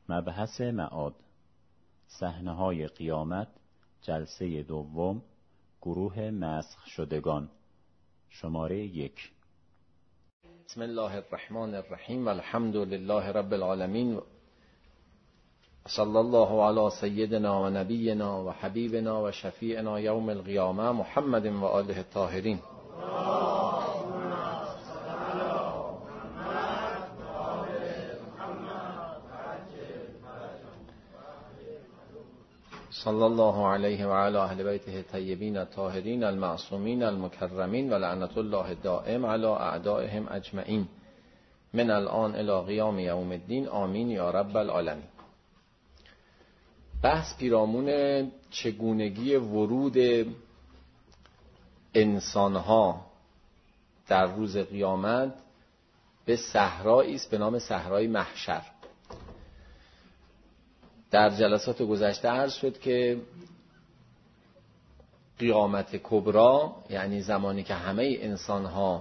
مبحث معاد، صحنه‌های قیامت، جلسه دوم، گروه مسخ شدگان، شماره 1. بسم الله الرحمن الرحیم، الحمد لله رب العالمین، صلی الله علی سیدنا و نبینا و حبیبنا و شفیعنا یوم القیامه محمد و آله الطاهرین. صلی الله علیه و علی اهل بیته الطیبین الطاهرین المعصومین المکرمین و لعنت الله دائم علی اعدائهم اجمعین من الان الی قیام یوم الدین، آمین یا رب العالمین. بحث پیرامون چگونگی ورود انسانها در روز قیامت به صحرایی است به نام صحرای محشر. در جلسات گذشته عرض شد که قیامت کبری یعنی زمانی که همه انسانها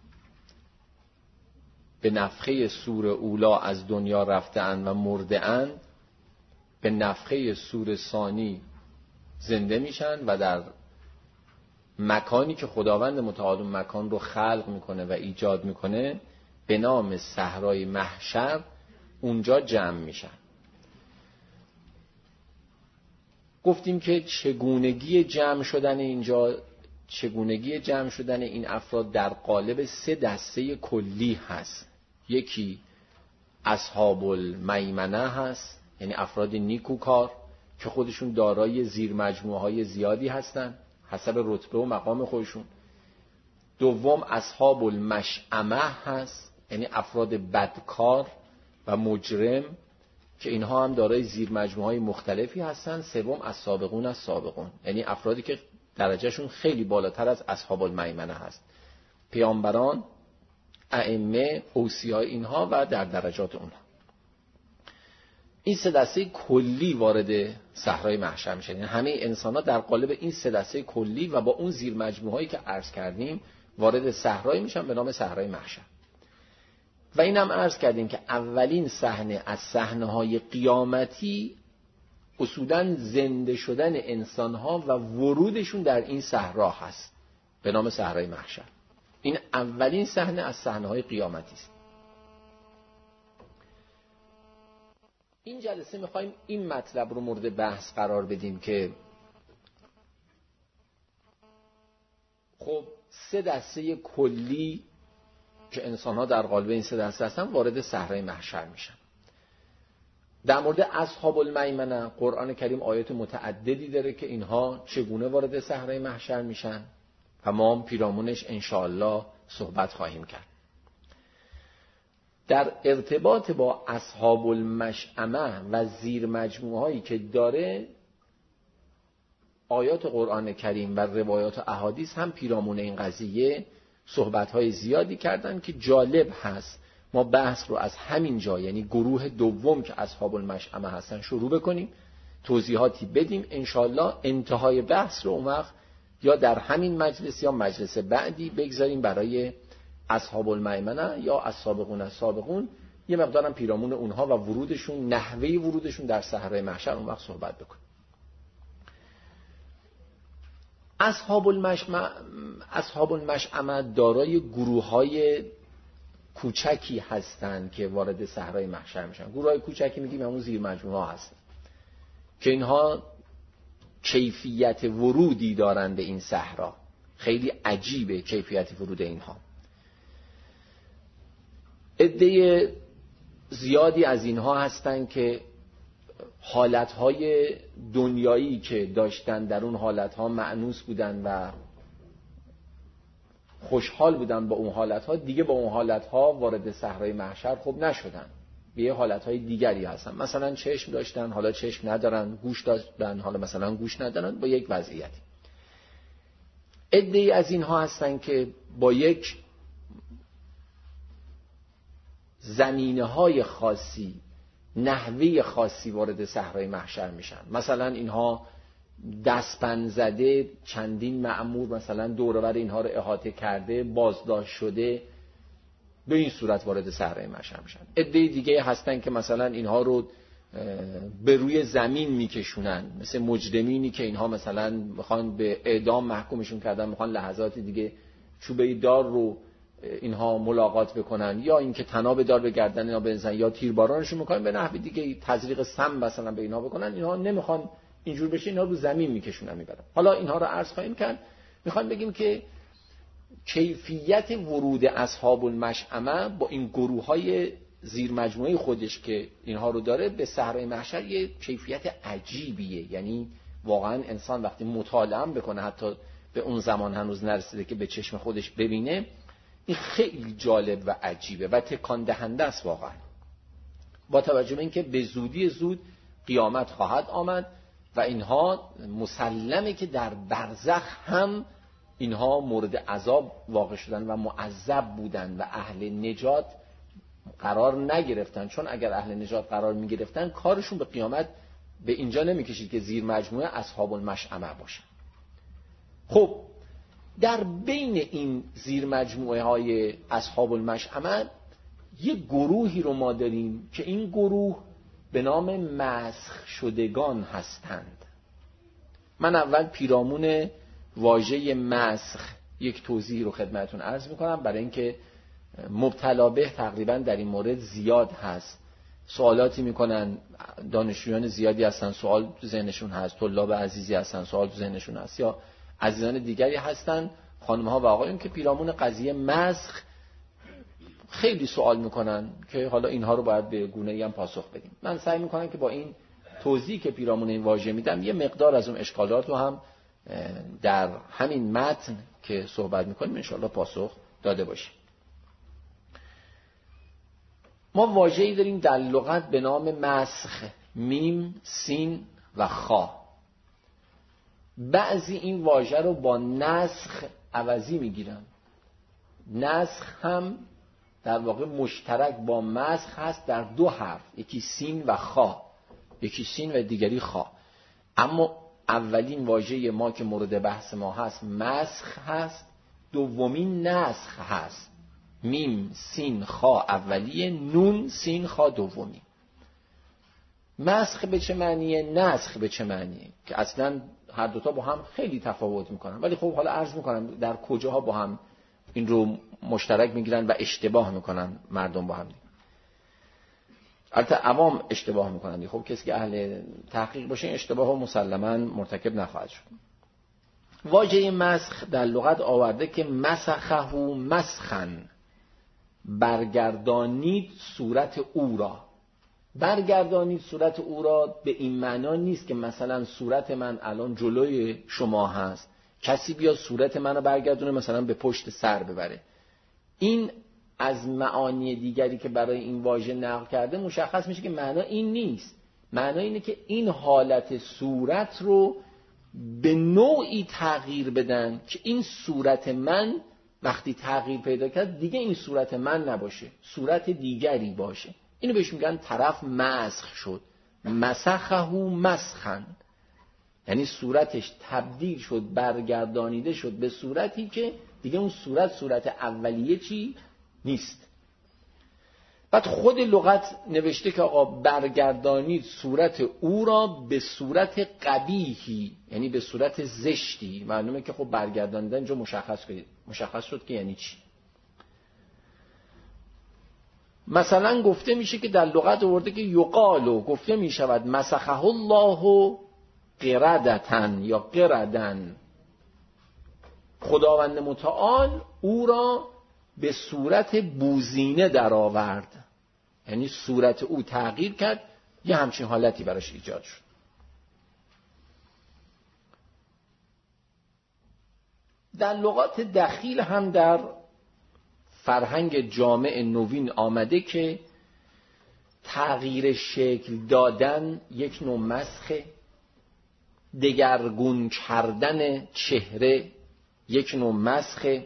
به نفخه صور اولی از دنیا رفته‌اند و مرده‌اند، به نفخه صور ثانی زنده میشن و در مکانی که خداوند متعال مکان رو خلق میکنه و ایجاد میکنه به نام صحرای محشر اونجا جمع میشن. گفتیم که چگونگی جمع شدن این افراد در قالب 3 دسته کلی هست. یکی اصحاب المیمنه هست، یعنی افراد نیکوکار که خودشون دارای زیر مجموعه های زیادی هستن حسب رتبه و مقام خودشون. دوم اصحاب المشأمه هست، یعنی افراد بدکار و مجرم که اینها هم دارای زیر مجموعه های مختلفی هستن. سوم السابقون، یعنی افرادی که درجهشون خیلی بالاتر از اصحاب المیمنه هست، پیامبران، ائمه، اوصیا اینها و در درجات اونها. این 3 دسته کلی وارد صحرای محشر میشن، یعنی همه انسان‌ها در قالب این 3 دسته کلی و با اون زیر مجموعه‌ای که عرض کردیم وارد صحرای میشن به نام صحرای محشر. و اینم عرض کردیم که اولین صحنه از صحنه‌های قیامتی اصولاً زنده شدن انسان‌ها و ورودشون در این صحرا هست به نام صحرای محشر. این اولین صحنه از صحنه‌های قیامتی است. این جلسه می‌خوایم این مطلب رو مورد بحث قرار بدیم که خب 3 دسته کلی که انسان‌ها در قالب این 3 دسته هستن وارد صحرای محشر میشن. در مورد اصحاب المیمنه قرآن کریم آیات متعددی داره که اینها چگونه وارد صحرای محشر میشن و ما هم پیرامونش انشاءالله صحبت خواهیم کرد. در ارتباط با اصحاب المشأمه و زیر مجموعه هایی که داره آیات قرآن کریم و روایات و احادیث هم پیرامون این قضیه صحبت‌های زیادی کردن که جالب هست ما بحث رو از همین جا، یعنی گروه دوم که اصحاب المشأمه هستن، شروع بکنیم، توضیحاتی بدیم. انشاءالله انتهای بحث رو اون وقت یا در همین مجلس یا مجلس بعدی بگذاریم برای اصحاب المیمنه یا السابقون یه مقدارم پیرامون اونها و ورودشون، نحوه ورودشون در صحرای محشر اون وقت صحبت بکنیم. اصحاب المشأمه دارای گروه‌های کوچکی هستند که وارد صحرای محشر میشن. گروه‌های کوچکی میگیم همون زیر مجموعه هستن که اینها کیفیت ورودی دارن به این صحرا. خیلی عجیبه کیفیت ورود اینها. عده زیادی از اینها هستن که حالتهای دنیایی که داشتن در اون حالتها مأنوس بودن و خوشحال بودن با اون حالتها، دیگه با اون حالتها وارد صحرای محشر خوب نشدن، به یه حالتهای دیگری هستن. مثلا چشم داشتن حالا چشم ندارن، گوش داشتن حالا مثلا گوش ندارن، با یک وضعیتی. عده‌ای از اینها هستن که با یک زمینه‌های خاصی، نحوه خاصی وارد صحرای محشر میشن. مثلا اینها دستپن زده، چندین مأمور مثلا دور و بر اینها رو احاطه کرده، بازداشت شده، به این صورت وارد صحرای محشر میشن. عده دیگه هستن که مثلا اینها رو به روی زمین میکشونن، مثل مجرمینی که اینها مثلا میخوان به اعدام محکومشون کردن، میخوان لحظات دیگه چوبه دار رو اینها ملاقات بکنن، یا اینکه طناب دار به گردن اینا بزنن، یا تیربارانشون میکنن به نحوی دیگه، تزریق سم مثلا به اینا بکنن. اینها نمیخوان اینجور بشه، اینا رو زمین میکشونن میبرن. حالا اینها رو عرض خواهیم کرد. میخوایم بگیم که کیفیت ورود اصحاب المشأمه با این گروه‌های زیر مجموعه خودش که اینها رو داره به صحرای محشر یه کیفیت عجیبیه. یعنی واقعا انسان وقتی مطالعه بکنه، حتی به اون زمان هنوز نرسیده که به چشم خودش ببینه، این خیلی جالب و عجیبه و تکان دهنده است واقعا، با توجه به اینکه به زودی زود قیامت خواهد آمد و اینها مسلمه که در برزخ هم اینها مورد عذاب واقع شدن و معذب بودن و اهل نجات قرار نگرفتن. چون اگر اهل نجات قرار میگرفتن کارشون به قیامت به اینجا نمیکشید که زیر مجموعه اصحاب المشأمه باشن. خب در بین این زیر مجموعه های اصحاب المشأمه یه گروهی رو ما داریم که این گروه به نام مسخ شدگان هستند. من اول پیرامون واژه مسخ یک توضیح رو خدمتون عرض میکنم، برای اینکه مبتلا به تقریبا در این مورد زیاد هست. سوالاتی میکنن، دانشجویان زیادی هستن سوال تو ذهنشون هست، طلاب عزیزی هستن سوال تو ذهنشون هست، یا عزیزان دیگری هستن، خانم‌ها و آقایون، که پیرامون قضیه مسخ خیلی سوال میکنن که حالا اینها رو باید به گونه‌ای هم پاسخ بدیم. من سعی میکنم که با این توضیحی که پیرامون این واژه میدم یه مقدار از اون اشکالات رو هم در همین متن که صحبت میکنیم انشاءالله پاسخ داده باشیم. ما واژه‌ای داریم در لغت به نام مسخ، میم، سین و خا. بعضی این واژه رو با نسخ عوضی میگیرن. نسخ هم در واقع مشترک با مسخ هست در دو حرف، یکی سین و خا، یکی سین و دیگری خا. اما اولین واژه ما که مورد بحث ما هست مسخ هست، دومین نسخ هست. میم سین خا اولیه، نون سین خا دومی. مسخ به چه معنیه، نسخ به چه معنیه، که اصلا هر دوتا با هم خیلی تفاوت میکنن. ولی خب حالا عرض میکنم در کجاها با هم این رو مشترک میگیرن و اشتباه میکنن مردم با هم. البته عوام اشتباه میکنن، خب کسی که اهل تحقیق باشه این اشتباه ها مسلما مرتکب نخواهد شد. واژه مسخ در لغت آورده که مسخه مسخن، برگردانید صورت او را. برگردانید صورت او را به این معنا نیست که مثلا صورت من الان جلوی شما هست، کسی بیا صورت منو برگردونه مثلا به پشت سر ببره. این از معانی دیگری که برای این واژه نقل کرده مشخص میشه که معنا این نیست. معنا اینه که این حالت صورت رو به نوعی تغییر بدن که این صورت من وقتی تغییر پیدا کرد دیگه این صورت من نباشه، صورت دیگری باشه. اینو بهش میگن طرف مسخ شد. مسخه مسخن، یعنی صورتش تبدیل شد، برگردانیده شد به صورتی که دیگه اون صورت اولیه چی نیست. بعد خود لغت نوشته که آقا برگردانید صورت او را به صورت قبیحی، یعنی به صورت زشتی. معلومه که خب برگرداندن اینجا مشخص شد که یعنی چی. مثلا گفته میشه که در لغت آورده که یقالو، گفته میشود مسخه الله قردتن یا قردن، خداوند متعال او را به صورت بوزینه در آورد، یعنی صورت او تغییر کرد، یه همچین حالتی براش ایجاد شد. در لغات دخیل هم در فرهنگ جامع نوین آمده که تغییر شکل دادن یک نوع مسخه، دگرگون کردن چهره یک نوع مسخه،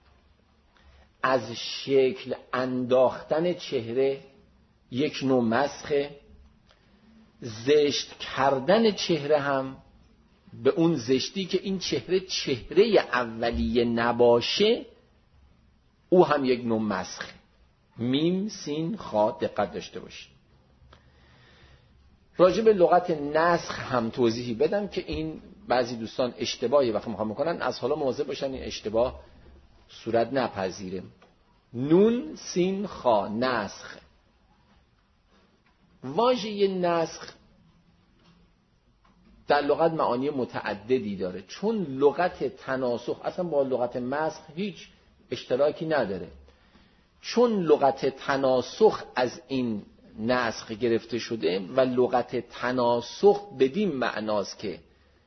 از شکل انداختن چهره یک نوع مسخه، زشت کردن چهره هم به اون زشتی که این چهره اولیه نباشه، او هم یک نوع مسخه. میم سین خا، دقت داشته باشید. راجع به لغت نسخ هم توضیحی بدم که این بعضی دوستان اشتباهی وقتی میخوان میکنن، از حالا مواظب باشن این اشتباه صورت نپذیره. نون سین خا، نسخ. واژه نسخ در لغت معانی متعددی داره، چون لغت تناسخ اصلا با لغت مسخ هیچ اشتراکی نداره. چون لغت تناسخ از این نسخ گرفته شده و لغت تناسخ بدین معناست که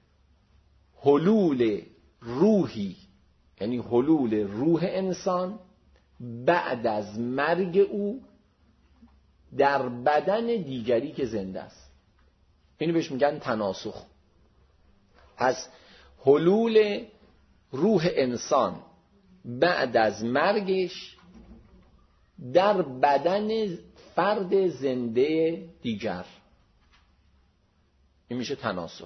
حلول روحی، یعنی حلول روح انسان بعد از مرگ او در بدن دیگری که زنده است، اینو بهش میگن تناسخ. از حلول روح انسان بعد از مرگش در بدن فرد زنده دیگر، این میشه تناسخ.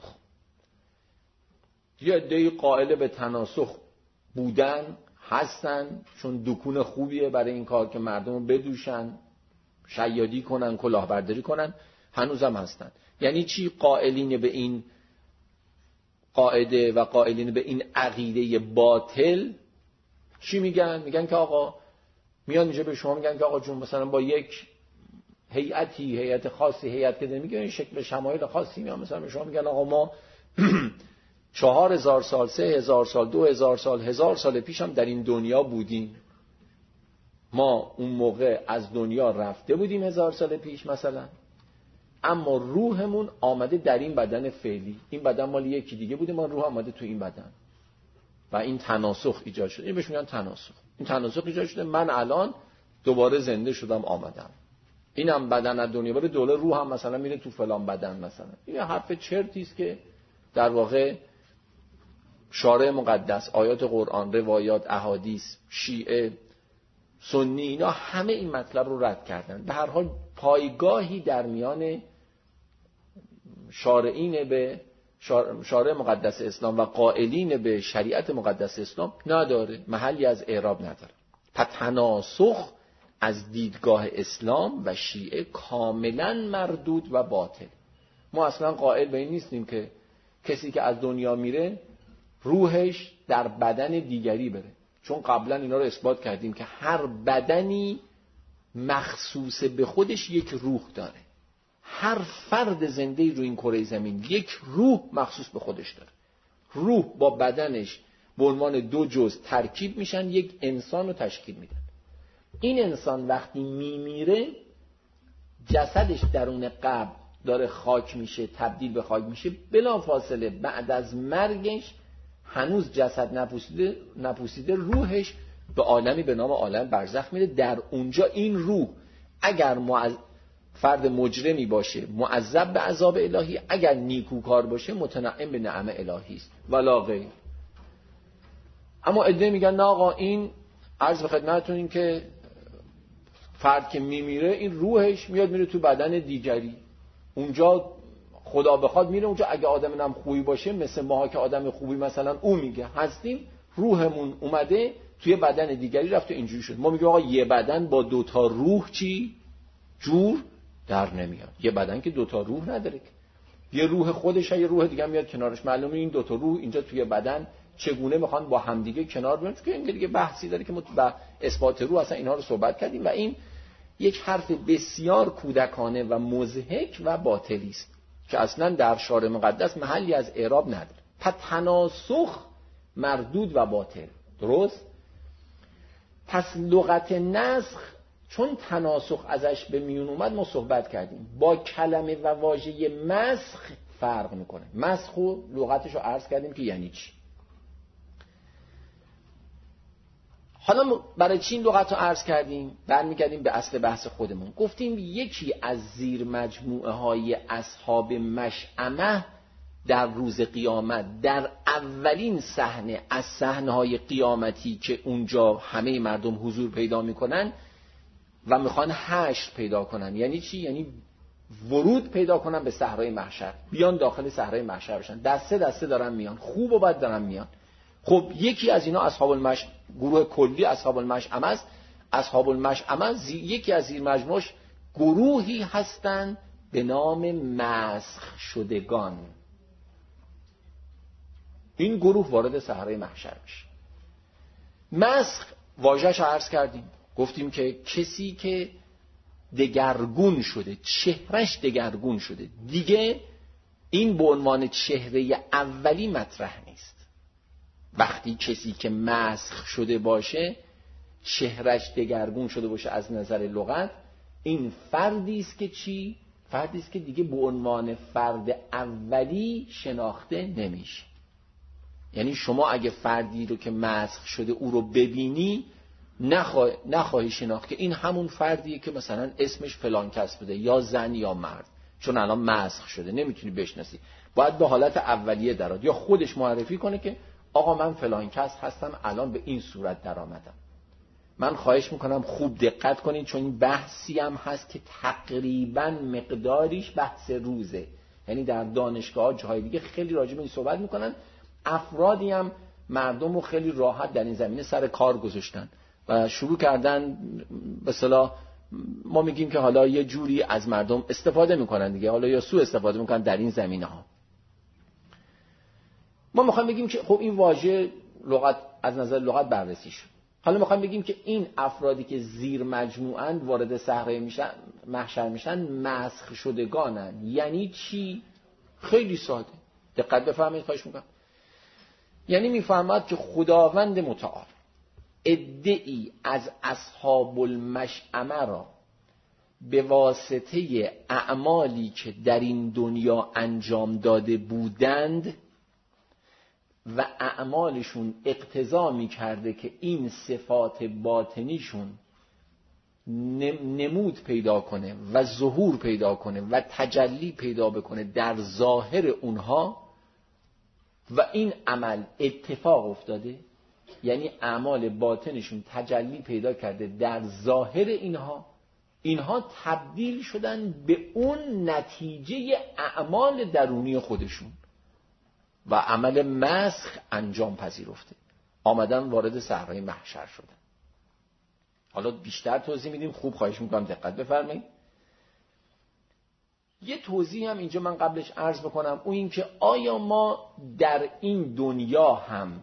یه عده‌ای قائل به تناسخ بودن هستن، چون دکون خوبیه برای این کار که مردم رو بدوشن، شیادی کنن، کلاهبرداری کنن، هنوزم هستن. یعنی چی؟ قائلین به این قاعده و قائلین به این عقیده باطل چی میگن؟ میگن که آقا میان اینجا به شما میگن که آقا جون مثلا با یک هیئت خاصی، هیئت که میگن این شکل شمایل خاصی میان مثلا به شما میگن آقا ما 4000 سال، 3000 سال، 2000 سال، 1000 سال پیش هم در این دنیا بودیم. ما اون موقع از دنیا رفته بودیم 1000 سال پیش مثلا، اما روحمون آمده در این بدن فعلی. این بدن مال یکی دیگه بوده، ما روح آمده تو این بدن و این تناسخ ایجاد شده. این بهش میگن تناسخ. این تناسخ ایجاد شده، من الان دوباره زنده شدم آمدم. اینم بدن از دنیا بره، دوله روح هم مثلا میره تو فلان بدن مثلا. این حرف چرتی است که در واقع شارع مقدس، آیات قرآن، روایات، احادیث، شیعه، سنی، اینا همه این مطلب رو رد کردن. به هر حال پایگاهی در میان شارعین به شارع مقدس اسلام و قائلین به شریعت مقدس اسلام نداره، محلی از اعراب نداره. پس تناسخ از دیدگاه اسلام و شیعه کاملا مردود و باطل. ما اصلا قائل به این نیستیم که کسی که از دنیا میره روحش در بدن دیگری بره، چون قبلا اینا رو اثبات کردیم که هر بدنی مخصوص به خودش یک روح داره. هر فرد زنده رو این کره زمین یک روح مخصوص به خودش داره. روح با بدنش به عنوان دو جزء ترکیب میشن، یک انسان رو تشکیل میدن. این انسان وقتی میمیره جسدش درون قبر داره خاک میشه، تبدیل به خاک میشه، بلافاصله بعد از مرگش هنوز جسد نپوسیده روحش به عالمی به نام عالم برزخ میره. در اونجا این روح اگر فرد مجرمی باشه معذب به عذاب الهی، اگر نیکوکار باشه متنعم به نعم الهی است ولا غیر. اما عده میگن نه آقا، این عرض به خدمتتون این که فرد که میمیره این روحش میاد میره تو بدن دیگری، اونجا خدا بخواد میره اونجا. اگه آدم هم خوبی باشه مثل ماها که آدم خوبی مثلا او میگه هستیم، روحمون اومده توی بدن دیگری رفته اینجوری شد. ما میگیم آقا یه بدن با دوتا روح چی جور در نمیاد. یه بدن که دوتا روح نداره، یه روح خودش یه روح دیگه میاد کنارش. معلومه این دوتا روح اینجا توی بدن چگونه میخوان با همدیگه کنار بیان، چون این دیگه بحثی داره که ما با اثبات روح اصلا اینها رو صحبت کردیم و این یک حرف بسیار کودکانه و مضحک و باطلی است که اصلا در شارع مقدس محلی از اعراب نداره. پس تناسخ مردود و باطل. درست؟ پس لغت نسخ چون تناسخ ازش به میون اومد ما صحبت کردیم، با کلمه و واژه مسخ فرق میکنه. مسخ و لغتش رو عرض کردیم که یعنی چی. حالا برای چی این لغت رو عرض کردیم؟ برمیگردیم به اصل بحث خودمون. گفتیم یکی از زیر مجموعه های اصحاب مشأمه در روز قیامت، در اولین صحنه از صحنه‌های قیامتی که اونجا همه مردم حضور پیدا میکنن و میخوان حشر پیدا کنن. یعنی چی؟ یعنی ورود پیدا کنن به صحرای محشر، بیان داخل صحرای محشر بشن. دسته دسته دارن میان، خوب و بد دارن میان. خب یکی از اینا گروه کلی اصحاب المشأمه است. اصحاب المشأمه یکی از زیر مجموعش گروهی هستند به نام مسخ شدگان. این گروه وارد صحرای محشر میشه. مسخ واژه‌اش عرض کردیم، گفتیم که کسی که دگرگون شده، چهرش دگرگون شده، دیگه این به عنوان چهره اولی مطرح نیست. وقتی کسی که مسخ شده باشه، چهرش دگرگون شده باشه از نظر لغت، این فردی است که چی؟ فردی است که دیگه به عنوان فرد اولی شناخته نمیشه. یعنی شما اگه فردی رو که مسخ شده او رو ببینی، نخواهی شناخت که این همون فردیه که مثلا اسمش فلان کس بوده، یا زن یا مرد، چون الان مسخ شده نمیتونی بشناسی. باید به حالت اولیه درآد، یا خودش معرفی کنه که آقا من فلان کس هستم، الان به این صورت در آمدم. من خواهش میکنم خوب دقت کنید، چون این بحثی هم هست که تقریبا مقداریش بحث روزه. یعنی در دانشگاه جاهای دیگه خیلی راجع به این صحبت میکنن، افرادی هم مردم رو خیلی راحت در این زمینه سر کار گذاشتن و شروع کردن به اصطلاح ما میگیم که حالا یه جوری از مردم استفاده میکنن دیگه، حالا یا سوء استفاده میکنن در این زمینه ها. ما میخوایم بگیم که خب این واژه لغت از نظر لغت بررسی شد. حالا میخوایم بگیم که این افرادی که زیر مجموعاً وارد صحرای محشر میشن مسخ شدگانن. یعنی چی؟ خیلی ساده، دقت بفرمایید خواهش میکنم. یعنی میفهمد که خداوند متعال عده‌ای از اصحاب المشأمه را به واسطه اعمالی که در این دنیا انجام داده بودند و اعمالشون اقتضا می‌کرده که این صفات باطنیشون نمود پیدا کنه و ظهور پیدا کنه و تجلی پیدا بکنه در ظاهر اونها، و این عمل اتفاق افتاده، یعنی اعمال باطنشون تجلی پیدا کرده در ظاهر اینها تبدیل شدن به اون نتیجه اعمال درونی خودشون و عمل مسخ انجام پذیرفته، آمدن وارد صحرای محشر شدن. حالا بیشتر توضیح میدیم، خوب خواهش میکنم دقت بفرمایید. یه توضیح هم اینجا من قبلش عرض بکنم، اون این که آیا ما در این دنیا هم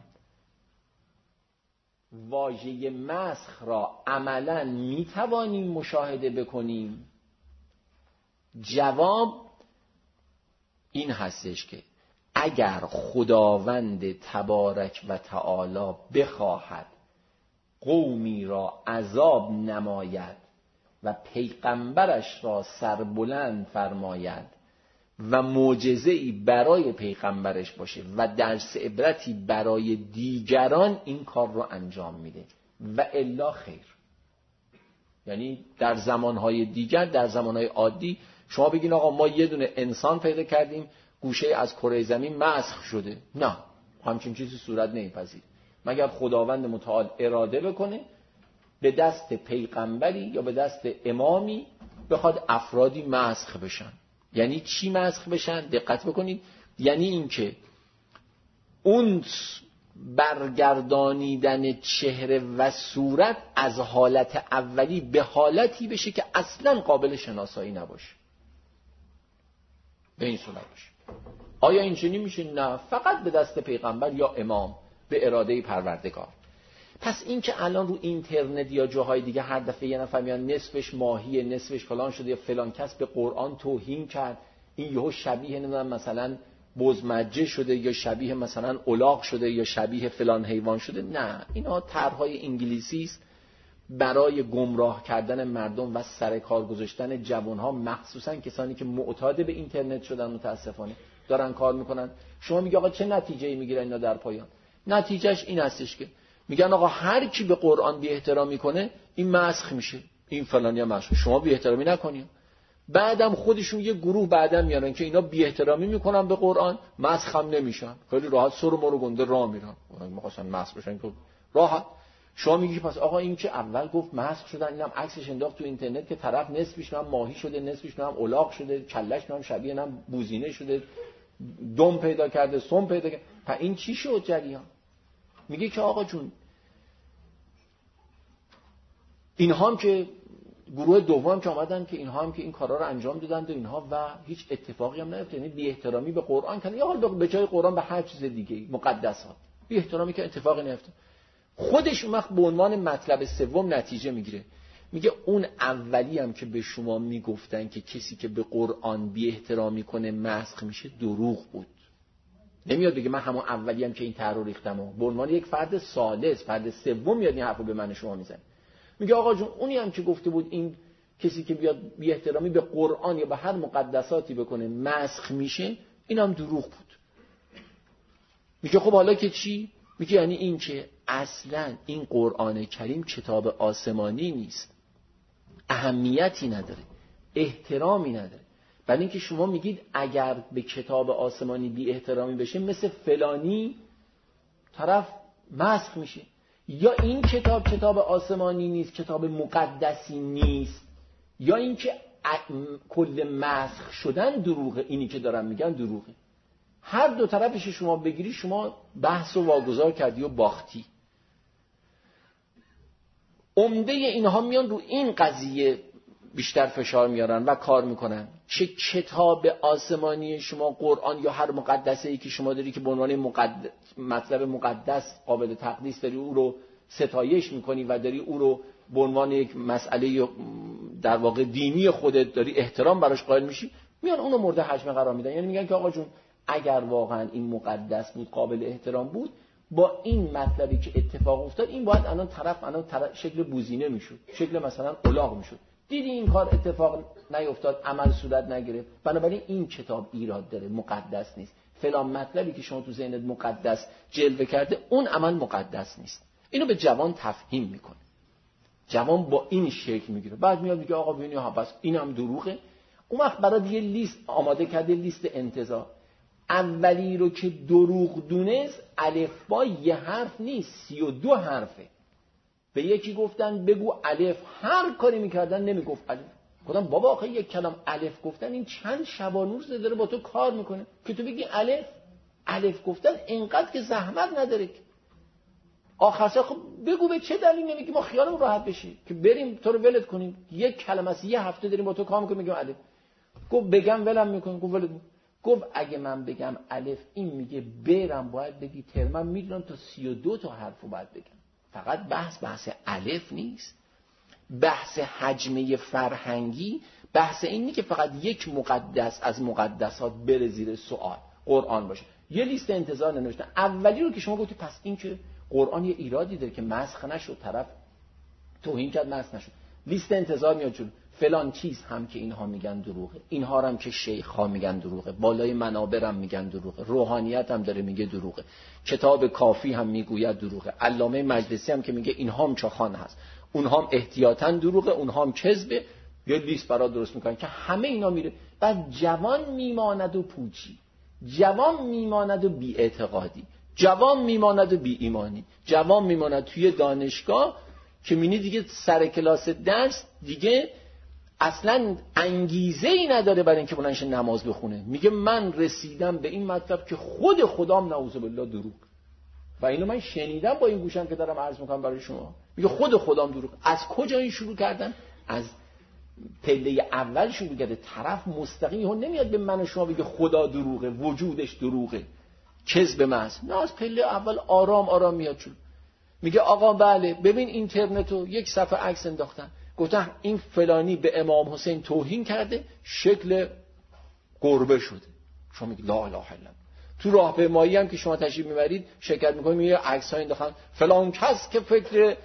واژه مسخ را عملاً میتوانیم مشاهده بکنیم؟ جواب این هستش که اگر خداوند تبارک و تعالی بخواهد قومی را عذاب نماید و پیغمبرش را سربلند فرماید و معجزه‌ای برای پیغمبرش باشه و درس عبرتی برای دیگران، این کار رو انجام میده و الا خیر. یعنی در زمانهای دیگر، در زمانهای عادی شما بگین آقا ما یه دونه انسان پیدا کردیم گوشه از کره زمین مسخ شده، نه، همچین چیزی صورت نمیپذیره مگر خداوند متعال اراده بکنه به دست پیغمبری یا به دست امامی بخواد افرادی مسخ بشن. یعنی چی مسخ بشن؟ دقت بکنید، یعنی این که اون برگردانیدن چهره و صورت از حالت اولی به حالتی بشه که اصلا قابل شناسایی نباشه، به این صورت باشه. آیا این چنین میشه؟ نه، فقط به دست پیغمبر یا امام به اراده پروردگار. پس این که الان رو اینترنت یا جاهای دیگه هر دفعه یه نفر میاد نصفش ماهیه نصفش فلان شده یا فلان کس به قرآن توهین کرد، این یهو شبیه نمیدونم مثلا بزمجه شده یا شبیه مثلا الاغ شده یا شبیه فلان حیوان شده، نه، اینا طرحهای انگلیسی است برای گمراه کردن مردم و سر کار گذاشتن جوانها، مخصوصا کسانی که معتاد به اینترنت شدن متاسفانه دارن کار میکنن. شما میگه آقا چه نتیجه‌ای میگیرن اینا در پایان؟ نتیجهش این هستش که میگن آقا هر کی به قرآن بی احترامی کنه این مسخ میشه، این فلانیا مسخ، شما بی احترامی نکنید. بعدم خودشون یه گروه بعدم میارن که اینا بی احترامی میکنن به قرآن، مسخ هم نمیشن، خیلی راحت سر و مرو گنده راه میرن، میخواستن مسخ بشن که راحت. شما میگی پس آقا این که اول گفت مسخ شدن، اینم عکسش انداخت تو اینترنت که طرف نصفش هم ماهی شده نصفش هم الاغ شده، کلش هم شبیه هم بوزینه شده، دم پیدا کرده، سم پیدا کرده، پس این چی شد جریان؟ میگه که آقا جون اینها هم که گروه دوم که آمدن که اینها هم که این کارا رو انجام دادند و اینها و هیچ اتفاقی هم نیفتاد، یعنی بی احترامی به قرآن کردن یا حالا به جای قرآن به هر چیز دیگه مقدسات، بی احترامی که اتفاقی نیفتاد. خودش اون وقت به عنوان مطلب سوم نتیجه میگیره، میگه اون اولی هم که به شما میگفتن که کسی که به قرآن بی احترامی کنه مسخ میشه دروغ بود. نمیاد بگه من همون اولی هم که این طرح رو ریختم و به عنوان یک فرد ثالث، فرد سوم میاد این حرفو به من شما میزنه. میگه آقا جون اونی هم که گفته بود این کسی که بیاد بی احترامی به قرآن یا به هر مقدساتی بکنه مسخ میشه، این هم دروغ بود. میگه خب حالا که چی؟ میگه یعنی این که اصلا این قرآن کریم کتاب آسمانی نیست، اهمیتی نداره، احترامی نداره. برای اینکه شما میگید اگر به کتاب آسمانی بی احترامی بشه مثل فلانی طرف مسخ میشه، یا این کتاب آسمانی نیست، کتاب مقدسی نیست، یا اینکه کل مسخ شدن دروغه، اینی که دارن میگن دروغه. هر دو طرفش شما بگیری شما بحث رو واگذار کردی و باختی. عمده اینها میان رو این قضیه بیشتر فشار میارن و کار میکنن چه کتاب آسمانی شما قرآن یا هر مقدسه‌ای که شما داری که به عنوان مطلب مقدس قابل تقدیس داری او رو ستایش میکنی و داری او رو به عنوان یک مسئله در واقع دینی خودت داری احترام براش قائل میشی، میان اون رو مورد حجم قرار میدن. یعنی میگن که آقا جون اگر واقعا این مقدس بود قابل احترام بود با این مطلبی که اتفاق افتاد این باید الان طرف شکل بوزینه میشد، شکل مثلا الاغ میشد. دیدی این کار اتفاق نیفتاد، عمل صورت نگرفت، بنابراین این کتاب ایراد داره، مقدس نیست. فلان مطلبی که شما تو ذهنت مقدس جلوه کرده اون عمل مقدس نیست. اینو به جوان تفهیم میکنه. جوان با این شکل میگیره، بعد میاد میگه آقا ببینید ها بس اینم دروغه. اون وقت برای یه لیست آماده کرده، لیست انتظار. اولی رو که دروغ دونست الفبا یه حرف نیست 32 حرفه. به یکی گفتن بگو الف، هر کاری میکردن نمیگفت الف. گفتم بابا آخه یک کلام الف گفتن این چند شبانه روز داره با تو کار میکنه که تو بگی الف گفتن اینقدر که زحمت نداره که آخرش خب بگو به چه دلیل نمیگی ما خیالمون راحت بشه که بریم تو رو ولت کنیم. یک کلمه است یه هفته داریم با تو کار میکنیم میگم الف. گفت بگم ولم میکنم. گفت ولت. گفت اگه من بگم الف این میگه برم باید بگی تر، من میدونم تا 32 تا حرفو باید بگم. فقط بحث الف نیست، بحث حجمه فرهنگی، بحث اینی که فقط یک مقدس از مقدسات بره زیر سوال قرآن باشه. یه لیست انتظار ننوشتن. اولی رو که شما گفتی پس این که قرآن یه ایرادی داره که مسخ نشد، طرف توهین کرد مسخ نشد، لیست انتظار میاد جلو. فلان چیز هم که اینها میگن دروغه، اینها هم که شیخ ها میگن دروغه، بالای منابر هم میگن دروغه، روحانیت هم داره میگه دروغه، کتاب کافی هم میگوید دروغه، علامه مجلسی هم که میگه اینها هم چاخان هست، اونها هم احتیاطاً دروغه، اونها هم کذبه. یه لیست برات درست میکنن که همه اینا میره. بعد جوان میماند و پوچی، جوان میماند و بی اعتقادی، جوان میماند و بی ایمانی، جوان میماند توی دانشگاه که مینی دیگه سر کلاس درس دیگه اصلا انگیزه ای نداره برای اینکه بلندش نماز بخونه. میگه من رسیدم به این مطلب که خود خدام نعوذ بالله دروغ، و اینو من شنیدم با این گوشم که دارم عرض میکنم برای شما. میگه خود خدام دروغ. از کجا این شروع کردن؟ از پله اول شروع کرده. طرف مستقیم ها نمیاد به من و شما بگه خدا دروغه، وجودش دروغه، کذب محض. نه، از پله اول آرام آرام میاد شروع. میگه آقا بله ببین اینترنتو یک صفحه عکس انداختن، گفتن این فلانی به امام حسین توهین کرده، شکل گربه شده. شما میگی لا اله الا الله. تو راهپیمایی هم که شما تشریف میبرید شرکت میکنید، میگه عکس‌ها انداختن فلان کس که فکر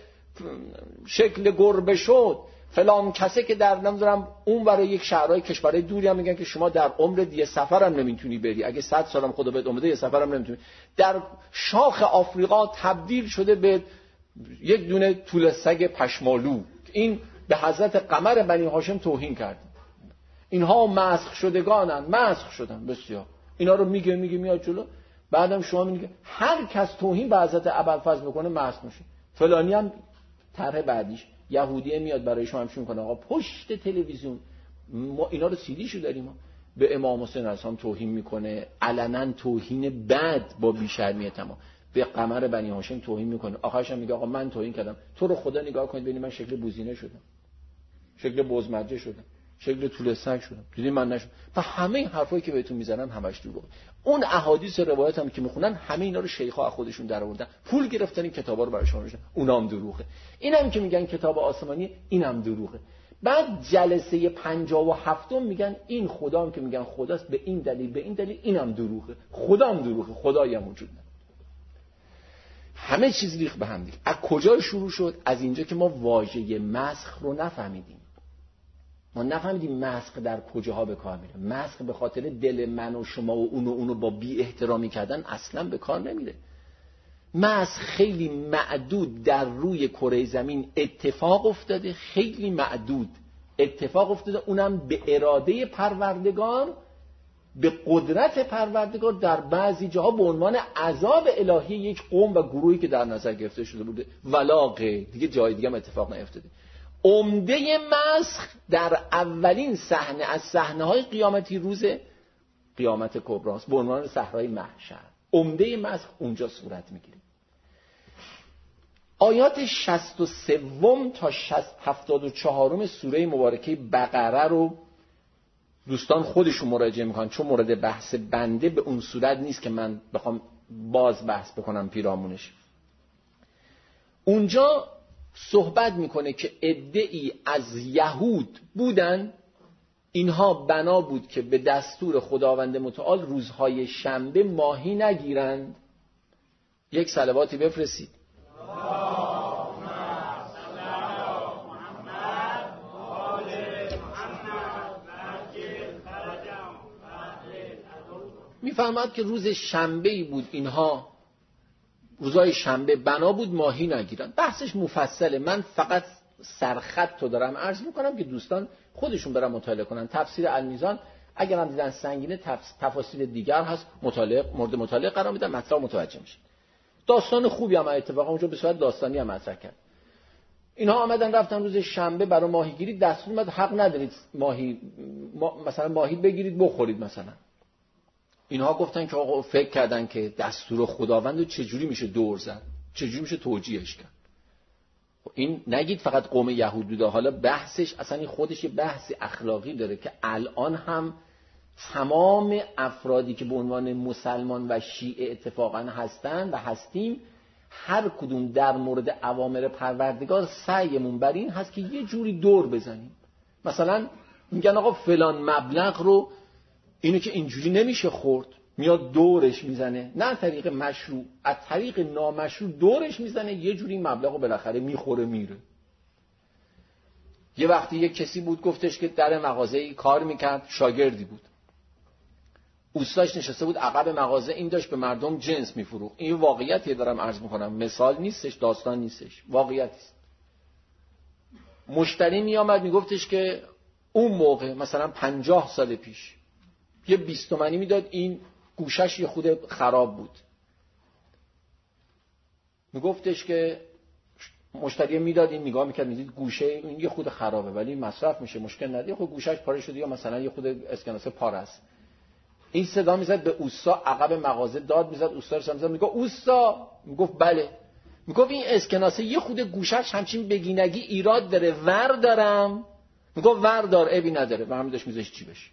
شکل گربه شد، فلان کسی که در نمیدونم اون برای یک شهرهای کشورهای دوری هم میگن که شما در عمر یه سفر هم نمیتونی بری، اگه 100 سالم خدا بهت عمر بده یه سفر هم نمیتونی. در شاخ آفریقا تبدیل شده به یک دونه توله سگ پشمالو. این به حضرت قمر بنی هاشم توهین کرد. اینها مسخ شدگانن، مسخ شدن. بسیار اینا رو میگه میاد جلو. بعدم شما میگه هر کس توهین به حضرت ابوالفضل بکنه مسخ میشه. فلانی هم طرح بعدیش یهودیه میاد برای شما همشون کنه آقا پشت تلویزیون ما اینا رو سیدیشو داریم، ما به امام حسین هم توهین میکنه، علنا توهین بد با بی‌شرمی تمام. به قمر بنی هاشم توهین میکنه، آخرش هم میگه آقا من توهین کردم، تو رو خدا نگاه کنید ببینید من شکل بوزینه شدم. شکل بزمجه شدن، شکل طول سگ شدن، دیدین من نشد. و همه این حرفایی که بهتون میزنن همش دروغه. اون احادیث روایت هم که میخونن همه اینا رو شیخ‌ها از خودشون در آوردن، پول گرفتن این کتابا رو برای شما نوشتن، اونام دروغه. اینم که میگن کتاب آسمانی، اینم دروغه. بعد جلسه 57 میگن این خدا هم که میگن خداست، به این دلیل اینم دروغه، خدام دروغه، خدایی هم وجود نداره. همه چیز ریخت به هم دیگه. از کجا شروع شد؟ از اینجا که ما واژه مسخ رو نفهمیدیم. ما نفهمیدیم مسخ در کجاها به کار میره. مسخ به خاطر دل من و شما و اونو با بی احترامی کردن اصلا به کار نمیره. مسخ خیلی معدود در روی کره زمین اتفاق افتاده، خیلی معدود اتفاق افتاده، اونم به اراده پروردگار، به قدرت پروردگار، در بعضی جاها به عنوان عذاب الهی یک قوم و گروهی که در نظر گرفته شده بوده، ولاغه دیگه جای دیگه هم اتفاق نیفتاده. عمده مسخ در اولین صحنه از صحنه‌های قیامتی روز قیامت کبری است، به عنوان صحرای محشر. عمده مسخ اونجا صورت میگیره. آیات 63 تا 74 سوره مبارکه بقره رو دوستان خودشون مراجعه میکنن، چون مورد بحث بنده به اون صورت نیست که من بخوام باز بحث بکنم پیرامونش. اونجا صحبت میکنه که عده‌ای از یهود بودن، اینها بنا بود که به دستور خداوند متعال روزهای شنبه ماهی نگیرند. یک صلواتی بفرستید. میفرماد که روز شنبه‌ای بود، اینها روزهای شنبه بنا بود ماهی نگیرن. بحثش مفصله، من فقط سرخط رو دارم عرض میکنم که دوستان خودشون برن مطالعه کنن. تفسیر المیزان اگر هم دیدن سنگینه، تفاسیر دیگر هست، مورد مطالعه قرار میدن، مطلب متوجه میشه. داستان خوبی هم اتفاقا اونجا به صورت داستانی هم مطرح کرد. اینها آمدن رفتن روز شنبه برای ماهیگیری، دستور اومد حق ندارید مثلا ماهی بگیرید بخورید مثلا. اینها گفتن که آقا، فکر کردن که دستور خداوند رو چجوری میشه دور زد، چجوری میشه توجیهش کرد. این نگید فقط قوم یهود بوده، حالا بحثش اصلا این خودش یه بحث اخلاقی داره که الان هم تمام افرادی که به عنوان مسلمان و شیعه اتفاقا هستن و هستیم، هر کدوم در مورد اوامر پروردگار سعیمون بر این هست که یه جوری دور بزنیم. مثلا میگن آقا فلان مبلغ رو، اینو که اینجوری نمیشه خورد، میاد دورش میزنه، نه طریق مشروع، از طریق نامشروع دورش میزنه، یه جوری مبلغ رو بالاخره میخوره میره. یه وقتی یه کسی بود گفتش که در مغازه‌ای کار میکرد، شاگردی بود، اوستاش نشسته بود عقب مغازه، این داشت به مردم جنس میفروخت. این واقعیتیه دارم عرض میکنم، مثال نیستش، داستان نیستش، واقعیت است. مشتری میامد میگفتش که اون موقع مثلا 50 سال پیش یه 20 تومانی میداد، این گوشش یه خود خراب بود. میگفتش که مشتری میداد، این نگاه میکرد میدید گوشه این یه خود خرابه ولی مصرف میشه، مشکل نداره، خود گوشش پاره شده یا مثلا یه خود اسکناسه پاره است. این صدا میزد به اوستا عقب مغازه، داد میزد، اوستا رو میزد، میگفت اوستا، میگفت بله، میگفت این اسکناسه یه خود گوشش همچین بگینگی ایراد داره، ور دارم. میگفت ور دار، عیبی نداره، و همین داشت میذاش چی بشه.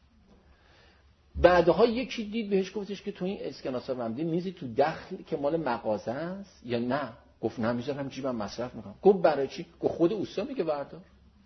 بعدها یکی دید بهش گفتش که تو این اسکناسه رو همدی میزی تو داخل که مال مغازه است یا نه؟ گفت نه، میذارم جیبم مصرف میکنم. گفت برای چی؟ گفت خود اوستا میگه بردار.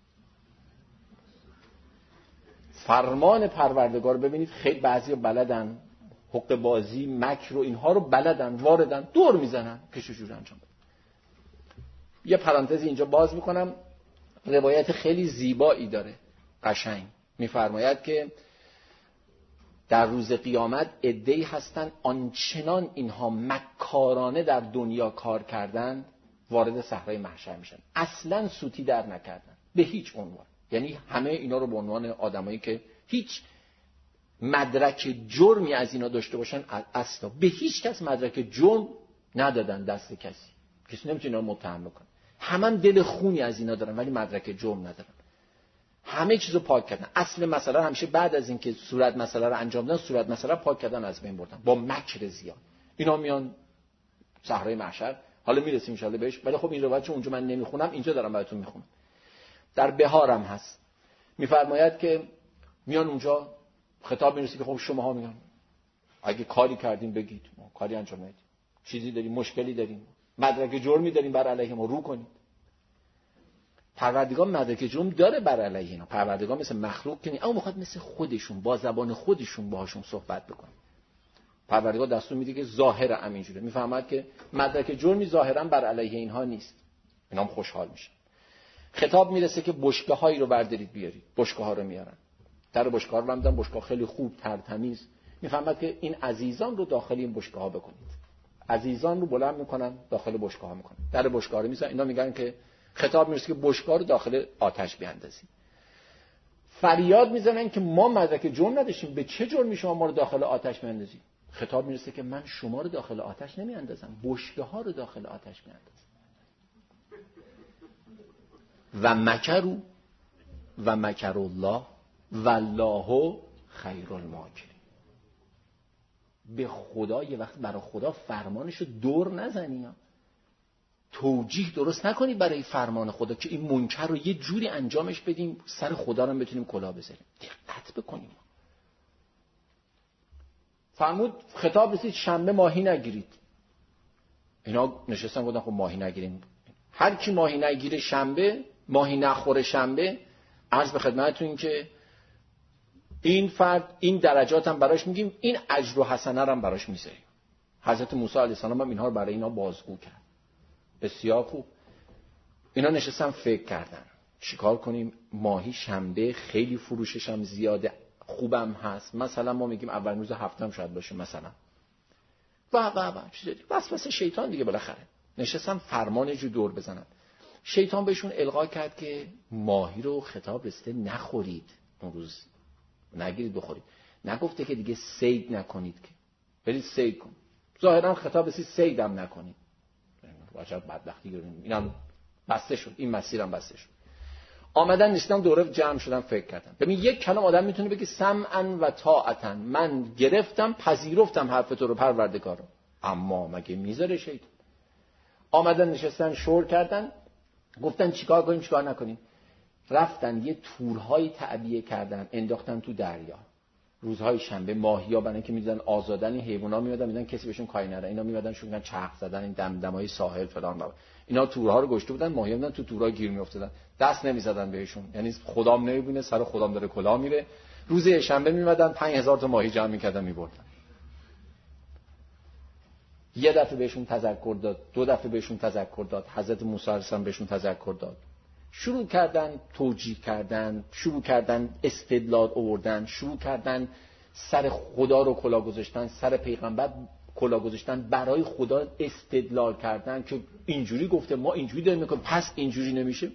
فرمان پروردگار ببینید، خیلی بعضی بلدن حق بازی، مکر و اینها رو بلدن، واردن، دور میزنن که چجوری انجام بده. یه پرانتز اینجا باز میکنم، روایت خیلی زیبایی داره، قشنگ. میفرماید که در روز قیامت عده‌ای هستن آنچنان اینها مکارانه در دنیا کار کردن، وارد صحرای محشر میشن، اصلا سوتی در نکردن به هیچ عنوان. یعنی همه اینا رو به عنوان آدمایی که هیچ مدرک جرمی از اینا داشته باشن، اصلا به هیچ کس مدرک جرم ندادن دست کسی نمیتونه اینا رو متهم بکنه. همه دل خونی از اینا دارن ولی مدرک جرم ندارن، همه چیزو پاک کردن. اصل مسئله همیشه بعد از اینکه صورت مسئله رو انجام دادن، صورت مسئله پاک کردن، از بین بردن با مکر زیاد. اینا میان صحرای محشر، حالا میرسیم ان شاء الله بهش، ولی خب این روایت اونجا من نمیخونم، اینجا دارم براتون میخونم. در بهارم هست. میفرماید که میان اونجا خطاب میرسه که خب شماها میان اگه کاری کردیم بگید، ما کاری انجام ندیم، چیزی داریم، مشکلی داریم، مدرک جرمی داریم بر علیه ما، رو کنید. پروردگار مدرک جرم داره بر علیه اینا. پروردگار مثل مخلوق که اما میخواد مثل خودشون با زبان خودشون باهاشون صحبت بکنه. پروردگار دستور میده که ظاهر همینجوره، میفهمد که مدرک جرمی ظاهرا بر علیه اینها نیست. اینا هم خوشحال میشن. خطاب میرسه که بشکه‌هایی رو بردارید بیارید. بشکه‌ها رو میارن. در بشکه‌ها رو میدن، بشکه‌ها خیلی خوب ترتمیز. میفهمد که این عزیزان رو داخل این بشکه‌ها بکنید. عزیزان رو بلند میکنن داخل بشکه‌ها میکنن. در بشکه‌ها رو میذارن. اینا میگن که خطاب میرسه که بشکه‌ها رو داخل آتش بیاندازید. فریاد میزنن که ما مدرک جرم نداشتیم، به چه جرمی شما ما رو داخل آتش میاندازید؟ خطاب میرسه که من شما رو داخل آتش نمیاندازم، بشکه‌ها رو داخل آتش میاندازم. و مکر الله والله خیر الماکرین. به خدا یه وقت برای خدا فرمانشو دور نزنی، توجیه درست نکنی برای فرمان خدا که این منکر رو یه جوری انجامش بدیم سر خدا رو بتونیم کلاه بذاریم. دقت بکنیم. فرمود خطاب رسید شنبه ماهی نگیرید. اینا نشستن گفتن خب ماهی نگیریم. هر کی ماهی نگیره شنبه، ماهی نخوره شنبه، عرض به خدمتتون که این فرد این درجات هم براش میگیم، این اجر و حسنه هم براش میذاریم. حضرت موسی علیه السلام هم اینها رو برای اینا بازگو کرد. بسیار خوب. اینا نشستن فکر کردن چیکار کنیم. ماهی شنبه خیلی فروشش هم زیاده، خوبم هست، مثلا ما میگیم اول روز هفتم شاید باشه مثلا و چیزی. وسوسه شیطان دیگه بالاخره. نشستن فرمان جو دور بزنن. شیطان بهشون القا کرد که ماهی رو خطاب رسیده نخورید اون روز، نگیرید بخورید. نگفته که دیگه صید نکنید، که برید صید کن. ظاهرا خطاب رسید صیدم نکنید. واجب بدبختی گرفتیم. اینم بسته شد، این مسیرم بسته شد. آمدن نشستن دوره جمع شدن فکر کردن. ببین یک کلام آدم میتونه بگه سمعا و طاعتا، من گرفتم پذیرفتم حرف تو رو پروردگارم، اما مگه میذاره شیطان؟ آمدن نشستن شور کردن، گفتن چیکار کنیم چیکار نکنیم. رفتن یه تورهای تعبیه کردن، انداختن تو دریا. روزهای شنبه ماهیا برای اینکه میدیدن آزادن، حیونا میادن میدن کسی بهشون کاری نداره، اینا میادن شون چرخ زدن، این دمدمای ساحل فلان بابا. اینا تورها رو گشته بودن، ماهیا میدن تو تورها گیر میافتادن، دست نمیزدن بهشون، یعنی خدام نمیبینه سر خدام داره کلا میره. روز شنبه میمدن 5000 تا ماهی جمع میکردن میبردن. یه دفعه بهشون تذکر داد، دو دفعه بهشون تذکر داد، حضرت موسی علیه السلام بهشون تذکر داد. شروع کردن توجیه کردن، شروع کردن استدلال آوردن، شروع کردن سر خدا رو کلا گذاشتن، سر پیغمبر کلا گذاشتن، برای خدا استدلال کردن که اینجوری گفته ما اینجوری داریم میکنیم پس اینجوری نمیشه.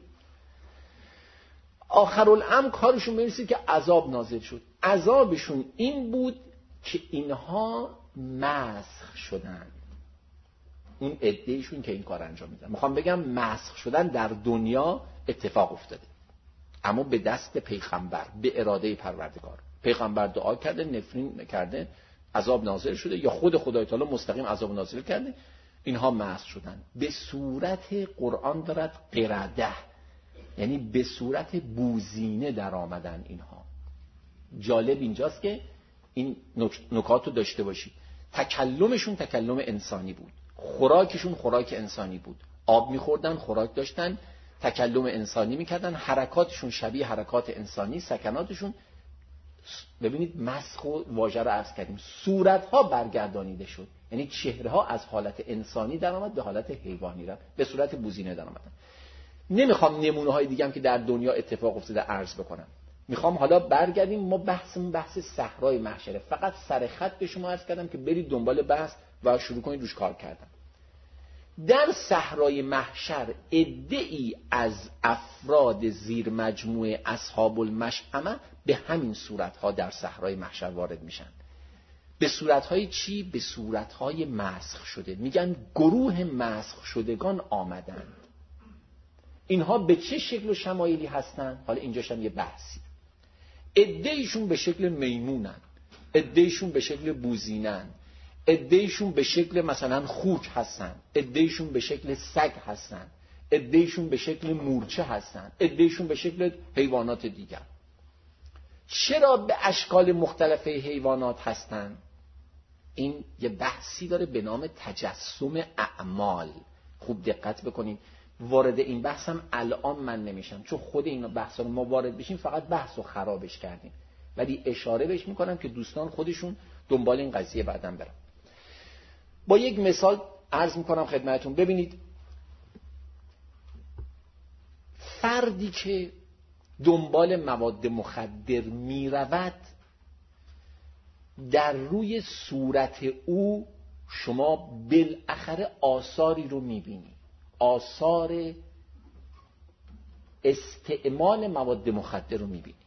آخرالامر کارشون میرسید که عذاب نازل شد. عذابشون این بود که اینها مسخ شدن. اون عده‌ایشون که این کار انجام میدن، میخوام بگم مسخ شدن در دنیا اتفاق افتاده، اما به دست پیغمبر، به اراده پروردگار. پیغمبر دعا کرده، نفرین کرده، عذاب نازل شده، یا خود خدای تعالی مستقیم عذاب نازل کرده، اینها مسخ شدن. به صورت قرآن دارد قرده، یعنی به صورت بوزینه در آمدن اینها. جالب اینجاست که این نکات رو داشته باشید. تکلمشون تکلم انسانی بود، خوراکشون خوراک انسانی بود، آب میخوردن، خوراک داشتن، تکلم انسانی میکردن، حرکاتشون شبیه حرکات انسانی، سکناتشون. ببینید مسخ و واژه رو عرض کردیم، صورتها برگردانیده شد، یعنی چهره ها از حالت انسانی در آمد به حالت حیوانی رفت، به صورت بوزینه در آمدن. نمیخوام نمونه های دیگه هم که در دنیا اتفاق افتاده عرض بکنم، میخوام حالا برگردیم. ما بحث صحرای محشره، فقط سر خط به شما عرض کردم که برید دنبال بحث و شروع کنید روش کار کردن. در صحرای محشر عده‌ای از افراد زیر مجموعه اصحاب المشأمه به همین صورتها در صحرای محشر وارد میشن. به صورتهای چی؟ به صورتهای مسخ شده. میگن گروه مسخ شدگان آمدند. اینها به چه شکل و شمایلی هستن؟ حالا اینجاش هم یه بحثی. عده‌ایشون به شکل میمونن، عده‌ایشون به شکل بوزینن، عده‌ایشون به شکل مثلا خوک هستن، عده‌ایشون به شکل سگ هستن، عده‌شون به شکل مورچه هستن، عده‌شون به شکل حیوانات دیگر. چرا به اشکال مختلف حیوانات هستن؟ این یه بحثی داره به نام تجسم اعمال. خوب دقت بکنید. وارد این بحثم الان من نمیشم، چون خود این بحثا رو ما وارد بشیم فقط بحث رو خرابش کردیم، ولی اشاره بهش میکنم که دوستان خودشون دنبال این قضیه بعداً برن. با یک مثال عرض میکنم خدمتون. ببینید فردی که دنبال مواد مخدر میرود، در روی صورت او شما بالاخره آثاری رو میبینی، آثار استعمال مواد مخدر رو میبینی.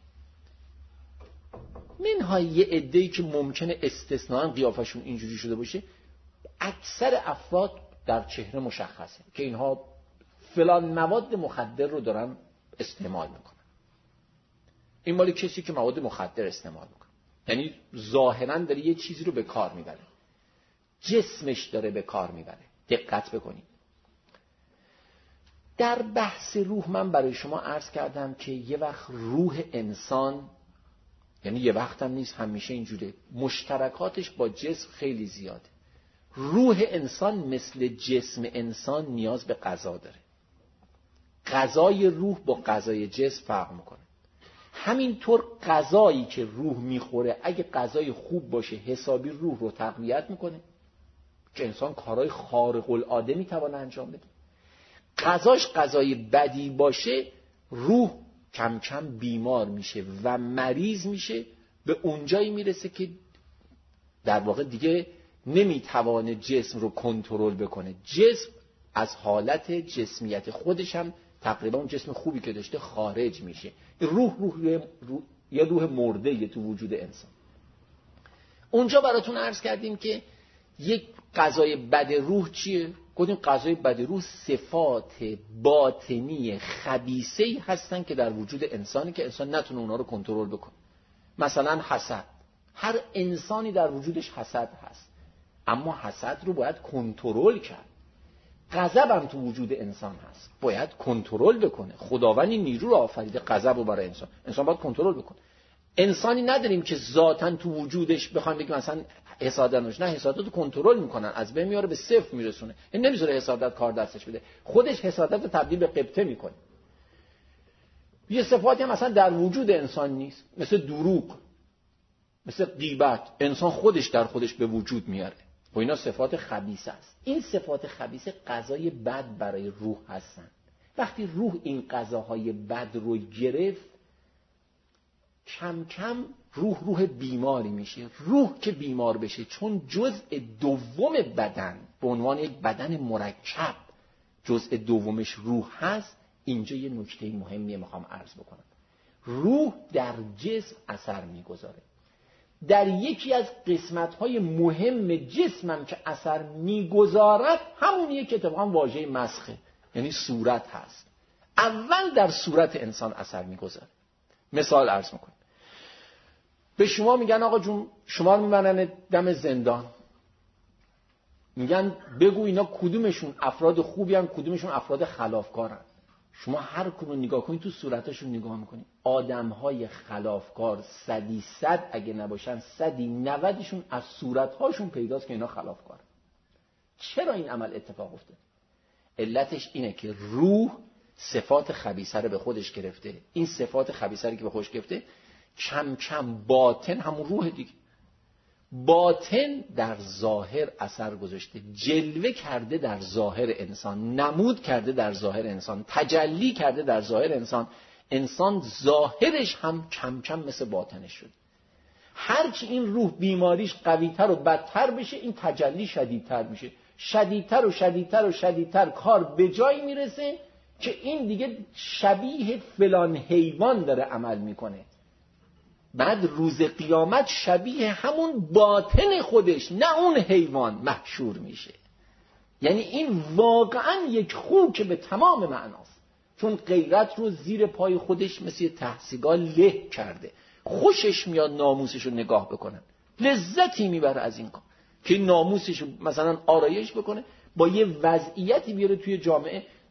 منهای یه عده‌ای که ممکنه استثناءً قیافشون اینجوری شده باشه، اکثر افراد در چهره مشخصه که اینها فلان مواد مخدر رو دارن استعمال میکنن. این مالی کسی که مواد مخدر استعمال میکنه، یعنی ظاهراً داره یه چیزی رو به کار میبره، جسمش داره به کار میبره. دقت بکنید. در بحث روح من برای شما عرض کردم که یه وقت روح انسان، یعنی یه وقت هم نیست، همیشه اینجوره، مشترکاتش با جسم خیلی زیاده. روح انسان مثل جسم انسان نیاز به غذا داره. غذای روح با غذای جسم فرق میکنه. همینطور غذایی که روح میخوره اگه غذای خوب باشه حسابی روح رو تقویت میکنه که انسان کارهای خارق العاده میتونه انجام بده. غذاش غذای بدی باشه روح کم کم بیمار میشه و مریض میشه، به اونجایی میرسه که در واقع دیگه نمیتوانه جسم رو کنترل بکنه. جسم از حالت جسمیت خودش هم تقریبا اون جسم خوبی که داشته خارج میشه. یه روح مرده تو وجود انسان. اونجا براتون عرض کردیم که یک غذای بد روح چیه؟ گفتیم غذای بد روح صفات باطنی خبیثه‌ای هستن که در وجود انسانی که انسان نتونه اونا رو کنترل بکنه. مثلا حسد. هر انسانی در وجودش حسد هست، اما حسد رو باید کنترل کرد. غضب هم تو وجود انسان هست، باید کنترل بکنه. خداوند این نیرو رو آفریده، غضب رو برای انسان باید کنترل بکنه. انسانی نداریم که ذاتاً تو وجودش بخوام بگیم مثلا حسادت، نه، حسادت رو کنترل میکنن، از بین میاره، به صفر میرسونه. این نمیذاره حسادت کار دستش بده، خودش حسادت رو تبدیل به غبطه میکنه. یه صفاتی هم مثلا در وجود انسان نیست، مثل دروغ، مثل غیبت، انسان خودش در خودش به وجود میاره. و اینا صفات خبیثه است. این صفات خبیثه غذای بد برای روح هستن. وقتی روح این غذاهای بد رو گرفت، کم کم روح بیماری میشه. روح که بیمار بشه، چون جزء دوم بدن به عنوان یک بدن مرکب جزء دومش روح هست، اینجا یه نکته مهمیه میخوام عرض بکنم. روح در جسم اثر میگذاره. در یکی از قسمت‌های مهم جسمم که اثر میگذارد همونیه که اتفاقاً واژه مسخه، یعنی صورت هست. اول در صورت انسان اثر میگذاره. مثال عرض میکنم. به شما میگن آقا جون شما رو میبرن دم زندان، میگن بگو اینا کدومشون افراد خوبی ان، کدومشون افراد خلافکارن. شما هر کدوم نگاه کنید تو صورتاشون نگاه میکنید، آدمهای خلافکار 100% اگه نباشن 190شون از صورتهاشون پیداست که اینا خلافکارن. چرا این عمل اتفاق افتاد؟ علتش اینه که روح صفات خبیثه رو به خودش گرفته. این صفات خبیثه رو که به خودش گرفته، کم کم باطن، همون روح دیگه، باطن در ظاهر اثر گذاشته، جلوه کرده در ظاهر انسان، نمود کرده در ظاهر انسان، تجلی کرده در ظاهر انسان. انسان ظاهرش هم کم کم مثل باطنش شد. هرچی این روح بیماریش قویتر و بدتر بشه، این تجلی شدیدتر میشه. شدیدتر و شدیدتر و شدیدتر کار به جایی میرسه که این دیگه شبیه فلان حیوان داره عمل میکنه. بعد روز قیامت شبیه همون باطن خودش، نه اون حیوان، محشور میشه. یعنی این واقعا یک خوک به تمام معناست، چون غیرت رو زیر پای خودش مثل تحصیگاه له کرده. خوشش میاد ناموسش رو نگاه بکنن، لذتی میبره از این کار که ناموسش رو مثلا آرایش بکنه، با یه وضعیتی بیاره توی جامعه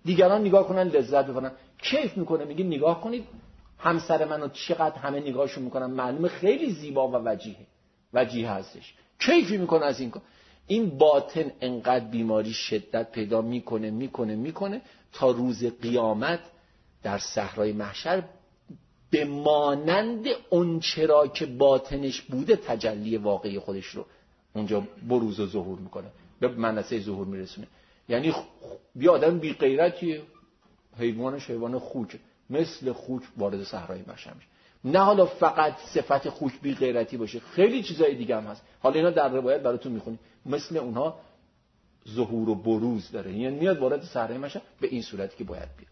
دیگران نگاه کنن لذت ببرن، کیف میکنه. میگه نگاه کنید همسر منو چقدر همه نگاهشون میکنن، معلومه خیلی زیبا و وجیه هستش، کیفی میکنه از این کار. این باطن انقدر بیماری شدت پیدا میکنه تا روز قیامت در صحرای محشر به مانند اون چرا که باطنش بوده تجلی واقعی خودش رو اونجا بروز و ظهور میکنه، به منصه ظهور میرسونه. یعنی بیا آدم بی غیرتیه، حیوان خوک، مثل خوک وارد صحرای محشر میشه. نه حالا فقط صفت خوک بی غیرتی باشه، خیلی چیزای دیگه هم هست. حالا اینا در روایت براتون میخونیم. مثل اونها ظهور و بروز داره، یعنی میاد وارد صحرای محشر به این صورتی که باید بیاد.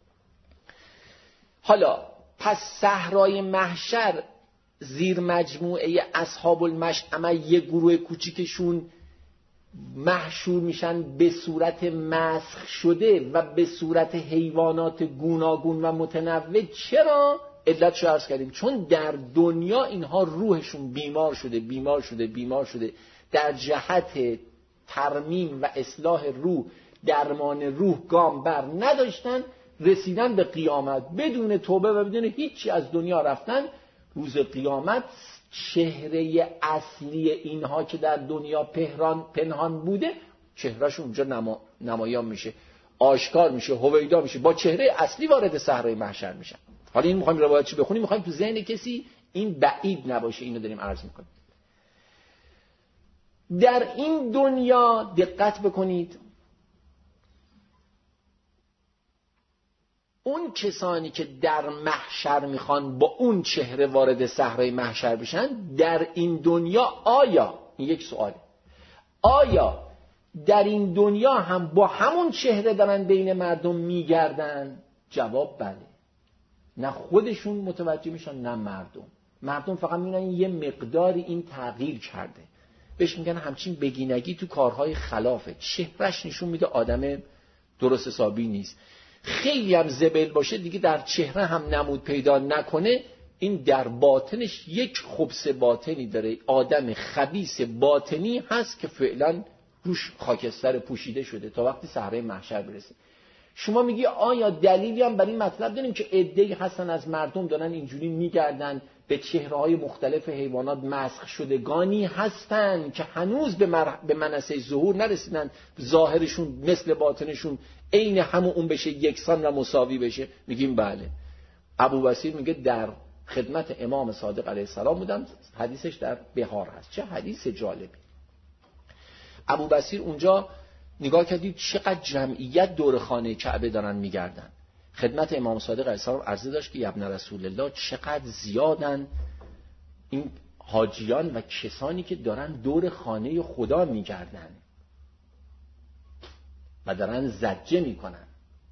حالا پس صحرای محشر زیر مجموعه اصحاب المشأمه یک گروه کوچیکشون محشور میشن به صورت مسخ شده و به صورت حیوانات گوناگون و متنوع. چرا؟ علتش رو عرض کردیم، چون در دنیا اینها روحشون بیمار شده، در جهت ترمیم و اصلاح روح، درمان روح گام بر نداشتن، رسیدن به قیامت بدون توبه و بدون هیچی از دنیا رفتن. روز قیامت چهره اصلی اینها که در دنیا پنهان بوده چهرهشون اونجا نمایان میشه، آشکار میشه، هویدا میشه، با چهره اصلی وارد صحرای محشر میشن. حالا این میخوایم روایت چی بخونیم، میخوایم تو ذهن کسی این بعید نباشه، اینو داریم عرض میکنیم. در این دنیا دقت بکنید، اون کسانی که در محشر میخوان با اون چهره وارد صحرای محشر بشن، در این دنیا آیا، این یک سواله، آیا در این دنیا هم با همون چهره دارن بین مردم میگردن؟ جواب بله. نه خودشون متوجه میشن نه مردم فقط میبینن یه مقداری این تغییر کرده، بهش میگن همچین بگینگی تو کارهای خلافه، چهرش نشون میده آدم درست حسابی نیست. خیلی هم زبل باشه دیگه در چهره هم نمود پیدا نکنه، این در باطنش یک خبث باطنی داره، آدم خبیث باطنی هست که فعلا روش خاکستر پوشیده شده تا وقتی صحرای محشر برسه. شما میگی آیا دلیلی هم برای این مطلب داریم که عده‌ای هستن از مردم دارن اینجوری میگردن به چهره‌های مختلف حیوانات مسخ شدگانی هستن که هنوز به منصه ظهور نرسیدن، ظاهرشون مثل باطنشون عین همون اون بشه، یکسان و مساوی بشه؟ میگیم بله. ابوبصیر میگه در خدمت امام صادق علیه السلام بودم، حدیثش در بهار هست. چه حدیث جالبی. ابوبصیر اونجا نگاه کردید چقدر جمعیت دور خانه کعبه دارن میگردن. خدمت امام صادق علیه السلام عرضه داشت که ابن رسول الله چقدر زیادن این حاجیان و کسانی که دارن دور خانه خدا میگردن و دارن زجه میکنن،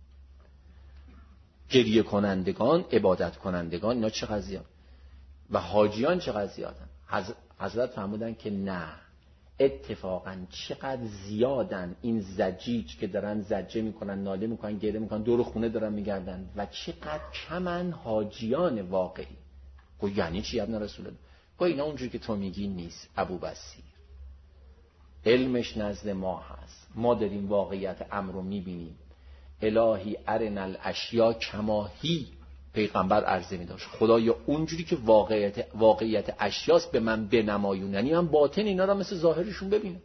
گریه کنندگان، عبادت کنندگان، اینا چقدر زیاد و حاجیان چقدر زیادن. حضرت فرمودن که نه، اتفاقا چقدر زیادن این زجیج که دارن زجه میکنن، ناله میکنن، گریه میکنن، دور خونه دارن میگردن و چقدر کمن حاجیان واقعی. گوی یعنی چی ابن رسول الله؟ گوی اینا اونجوری که تو میگی نیست ابوبصیر، علمش نزد ما هست، ما داریم واقعیت امر رو میبینیم. الهی ارنا الاشیا کما هی، پیغمبر عرضه می داشت خدایا اونجوری که واقعیت اشیاست به من بنمایون، یعنی من باطن اینا را مثل ظاهرشون ببینم.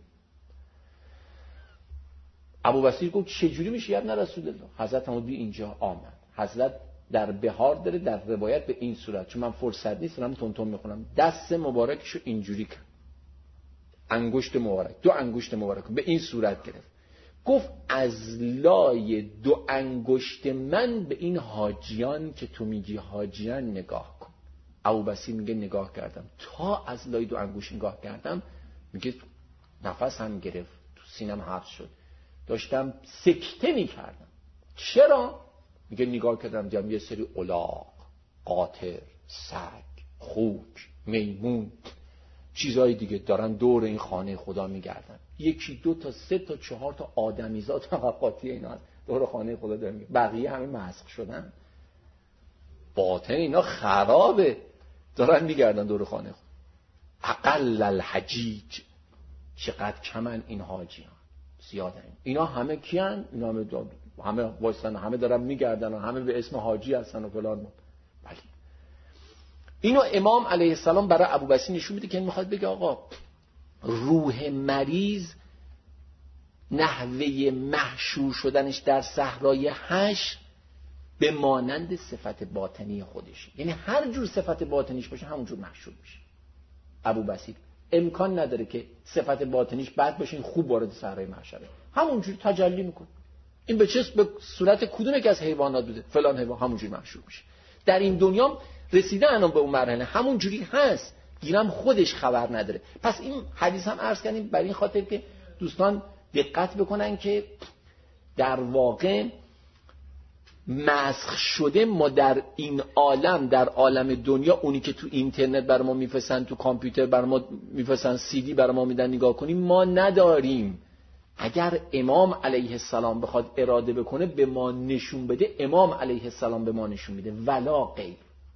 ابوبصیر گفت چجوری میشه ابن رسول الله؟ حضرت هم اینجا آمد. حضرت در بهار داره در روایت به این صورت، چون من فرصت نیست دارم تون میخونم، دست مبارکشو اینجوری کرد، انگشت مبارک، دو انگشت مبارک به این صورت گرفت، گفت از لای دو انگشت من به این حاجیان که تو میگی حاجیان نگاه کن. ابوبصیر میگه نگاه کردم، تا از لای دو انگشت نگاه کردم، میگه نفس هم گرفت، تو سینم حبس شد، داشتم سکته میکردم. چرا؟ میگه نگاه کردم دیدم یه سری الاغ، قاطر، سگ، خوک، میمون، چیزهای دیگه دارن دور این خانه خدا میگردن. یکی دو تا سه تا چهار تا آدمیزاد فقط قاطی اینا هست دور خانه خدا دارن، بقیه همه مسخ شدن، باطن اینا خرابه، دارن میگردن دور خانه خدا. اقل الحجیج، چقدر کمن این حاجیان. زیادن. اینا همه کیان؟ اینا همه وایسن، همه دارن میگردن و همه به اسم حاجی هستن و فلان. بله. اینو امام علیه السلام برای ابوبصیر نشون میده که این میخواد بگه آقا روح مریض نحوه محشور شدنش در صحرای حشر به مانند صفت باطنی خودشه. یعنی هر جور صفت باطنیش باشه همونجور محشور میشه. ابوبصیر امکان نداره که صفت باطنیش بد باشه این خوب وارد صحرای محشره، همونجوری تجلی میکنه. این به صورت کدوم یک از حیوانات بوده؟ فلان حیوان، همونجوری محشور میشه. در این دنیا رسیده الان به اون مرحله، همونجوری هست، گیرم خودش خبر نداره. پس این حدیث هم عرض کردیم برای این خاطر که دوستان دقت بکنن که در واقع مسخ شده ما در این عالم، در عالم دنیا، اونی که تو اینترنت برای ما میفرستن، تو کامپیوتر برای ما میفرستن، سی دی برای ما میدن نگاه کنیم، ما نداریم. اگر امام علیه السلام بخواد اراده بکنه به ما نشون بده، امام علیه السلام به ما نشون میده، ولا غیر.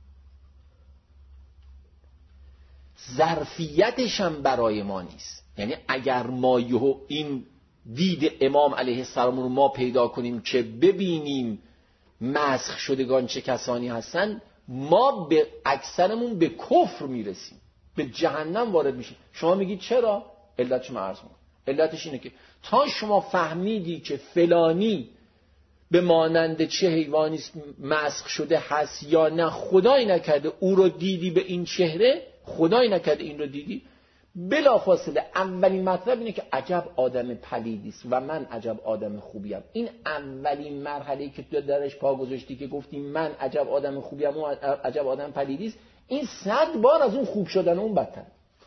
ظرفیتش هم برای ما نیست. یعنی اگر ما این دید امام علیه السلام رو ما پیدا کنیم که ببینیم مسخ شدگان چه کسانی هستن، ما به اکثرمون به کفر میرسیم، به جهنم وارد میشیم. شما میگید چرا؟ علتش من عرض میکنم. علتش اینه که تا شما فهمیدی که فلانی به مانند چه حیوانی مسخ شده هست یا نه، خدای نکرده او رو دیدی به این چهره، خدای نکرده این رو دیدی، بلافاصله اولین مطلب اینه که عجب آدم پلیدی است و من عجب آدم خوبیم. این اولین مرحله‌ای که تو درش پا گذاشتی که گفتی من عجب آدم خوبیم و عجب آدم پلیدی است، این 100 بار از اون خوب شدن اون بدتره،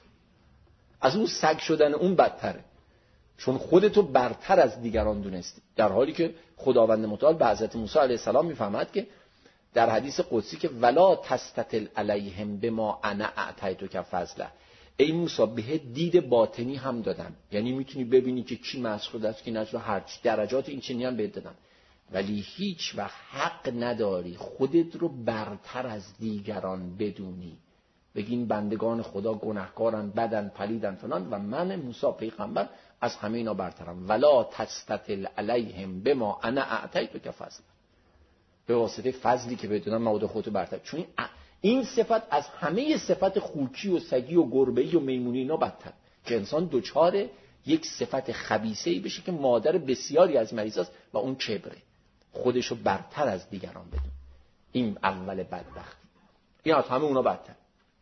از اون سگ شدن اون بدتره، چون خودتو برتر از دیگران دونستی. در حالی که خداوند متعال به حضرت موسی علیه السلام میفهمد که در حدیث قدسی که ولا تستتل علیهم بما انا اعطیتک فضله، ای موسی به دید باطنی هم دادم، یعنی میتونی ببینی که کی مسخ شده است کی نشده، هر درجات این چنین هم بهت دادم، ولی هیچ وقت حق نداری خودت رو برتر از دیگران بدونی، بگین بندگان خدا گناهکارن، بدن، پلیدن فلان و من موسی پیغمبر از همه اینا برترم. ولا تستتل علیهم بما انا اعطیتک فضلا، به واسطه فضلی که بهت دادم مواد خودت برتر. چون این صفت از همه صفت خوکی و سگی و گربه‌ای و میمونی اینا بدتر، که انسان دوچار یک صفت خبیثه‌ای بشه که مادر بسیاری از مریضاست و اون کبره، خودشو برتر از دیگران بدون. این اول بدبختی، این از همه اونا بدتر.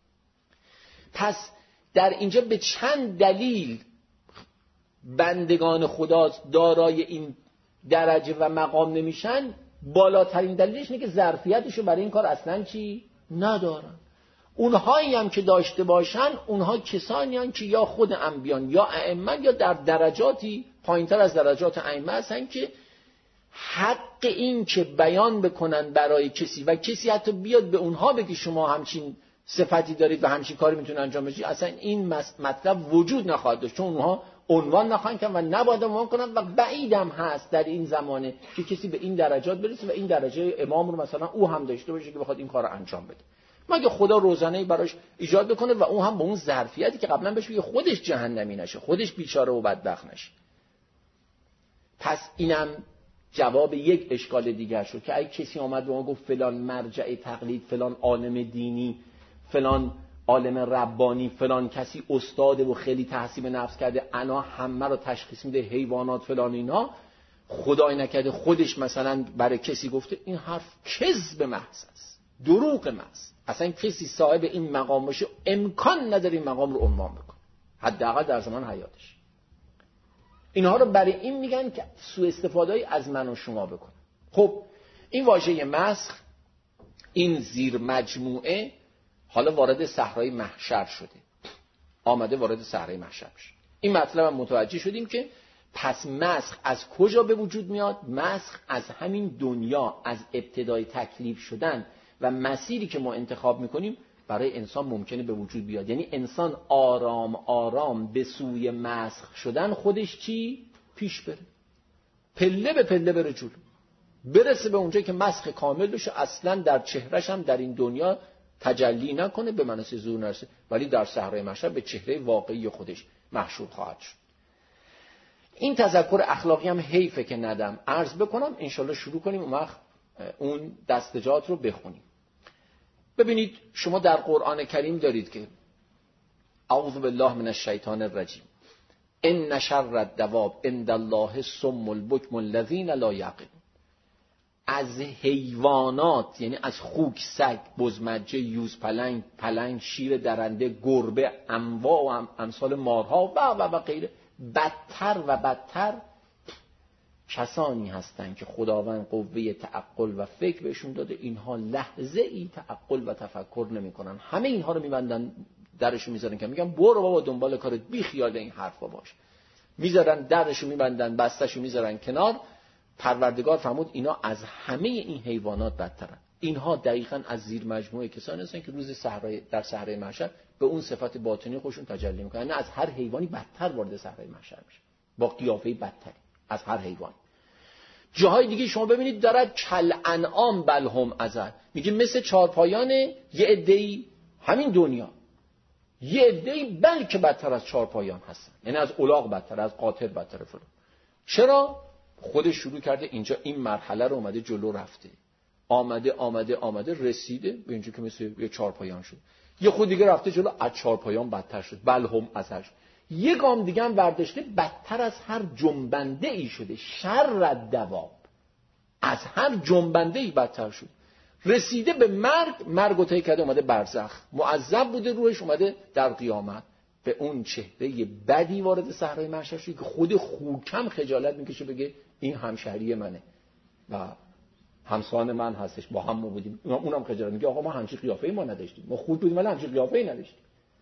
پس در اینجا به چند دلیل بندگان خدا دارای این درجه و مقام نمیشن. بالاترین دلیلش اینه که ظرفیتشو برای این کار اصلا ندارن. اونهایی هم که داشته باشن، اونها کسانی هستن که یا خود انبیان یا ائمه یا در درجاتی پایینتر از درجات ائمه هستن که حق این که بیان بکنن برای کسی و کسی حتی بیاد به اونها بگه شما همچین صفتی دارید و همچین کاری میتونید انجام بدید، اصلا این مطلب وجود نخواهد داشت، چون اونها عنوان نخواهند کنن و نباید عنوان کنن و بعیدم هست در این زمانه که کسی به این درجات برسه و این درجه امام رو مثلا او هم داشته باشه که بخواد این کار رو انجام بده، مگه خدا روزانه‌ای براش ایجاد بکنه و اون هم با اون ظرفیتی که قبلا بهش بگه خودش جهنمی نشه، خودش بیچاره و بدبخت نشه. پس اینم جواب یک اشکال دیگر شد که اگه کسی آمد به ما گفت فلان مرجع تقلید، فلان عالم دینی، فلان عالم ربانی، فلان کسی استاده و خیلی تحصیل نفس کرده، انا همه رو تشخیص میده، حیوانات فلان اینا، خدای نکرده خودش مثلا برای کسی گفته، این حرف کذب محض است، دروغ محض. اصلا کسی صاحب این مقام باشه امکان نداره این مقام رو عنوان بکنه، حداقل در زمان حیاتش. اینها رو برای این میگن که سوء استفاده‌ای از من و شما بکنه. خب این واژه مسخ، این زیر مجموعه حالا وارد صحرای محشر شده، آمده وارد صحرای محشر بشه. این مطلب هم متوجه شدیم که پس مسخ از کجا به وجود میاد؟ مسخ از همین دنیا، از ابتدای تکلیف شدن و مسیری که ما انتخاب میکنیم برای انسان ممکنه به وجود بیاد. یعنی انسان آرام آرام به سوی مسخ شدن خودش چی؟ پیش بره، پله به پله بره جلو، برسه به اونجایی که مسخ کامل بشه، اصلا در چهرش هم در این دنیا تجلی نکنه، به مناسب ظهور نرسه، ولی در صحرای محشر به چهره واقعی خودش محشور خواهد شد. این تذکر اخلاقی هم حیفه که ندم عرض بکنم، انشالله شروع کنیم اون وقت اون دستجات رو بخونیم. ببینید شما در قرآن کریم دارید که اعوذ بالله من الشیطان الرجیم ان شر الدواب عند الله الصم البکم الذین لا یعقلون. از حیوانات یعنی از خوک، سگ، بزمجه، یوز پلنگ، شیر درنده، گربه، انواع و امثال مارها و غیره، بدتر و بدتر کسانی هستند که خداوند قوه تعقل و فکر بهشون داده، اینها لحظه ای تعقل و تفکر نمی‌کنن. همه اینها رو می‌بندن درشو میذارن که میگن برو بابا دنبال کارت، بی خیال این حرفا باش. میذارن درشو میبندن، بستشو میذارن کنار. پروردگار فرمود اینا از همه این حیوانات بدترن. اینها دقیقاً از زیر مجموعه کسانی هستن که روز در صحرای محشر به اون صفات باطنی خودشون تجلی میکنن. از هر حیوانی بدتر وارد صحرای محشر میشه، با قیافه بدتری از هر حیوانی. جاهای دیگه شما ببینید دارد کل انعام بل هم اضل، میگه مثل چارپایان یه عده‌ای همین دنیا، یه عده‌ای بلکه بدتر از چارپایان هستن، یعنی از الاغ بدتر، از قاطر بدتر فلان. چرا؟ خودش شروع کرده اینجا این مرحله رو اومده جلو رفته، آمده رسیده به اینجا که مثل یه چارپایان شد. یه خود دیگه رفته جلو، از چارپایان بدتر شد، بل هم اضل شد. یه گام دیگه هم برداشته، بدتر از هر جنبنده ای شده، شر الدواب، از هر جنبنده ای بدتر شد. رسیده به مرگ و طی کرده، اومده برزخ، معذب بوده روحش، اومده در قیامت به اون چهره بدی وارد صحرای محشر شد که خود خوکم خجالت میکشه بگه این همشهری منه و همسان من هستش، با هم ما بودیم. اونم خجالت میگه آقا ما همچین قیافه‌ای ما نداشتیم، ما خوک بودیم ولی همچین قیافه‌ای نداشتیم.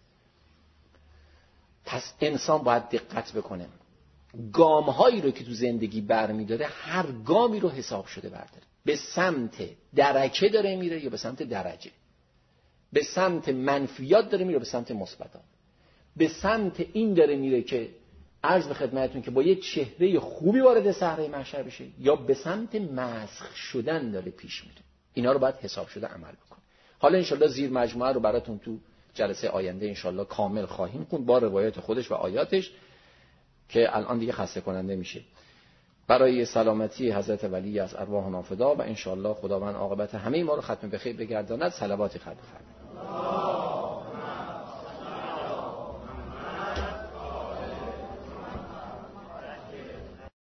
پس انسان باید دقت بکنه، گام‌هایی رو که تو زندگی برمی‌داره هر گامی رو حساب شده برداره. به سمت درکه داره میره یا به سمت درجه، به سمت منفیات داره میره به سمت مثبتات، به سمت این داره میره که عرض به خدمتتون که با یه چهره خوبی وارد صحرای محشر بشه، یا به سمت مسخ شدن داره پیش میره. اینا رو باید حساب شده عمل بکنه. حالا انشالله زیر مجموعه رو براتون تو جلسه آینده انشالله کامل خواهیم خوند با روایات خودش و آیاتش که الان دیگه خسته کننده میشه. برای سلامتی حضرت ولی از ارواح نافدا و انشالله خداوند عاقبت همه ما رو ختم به خیر بگرداند. صلوات خیر بفرمایید.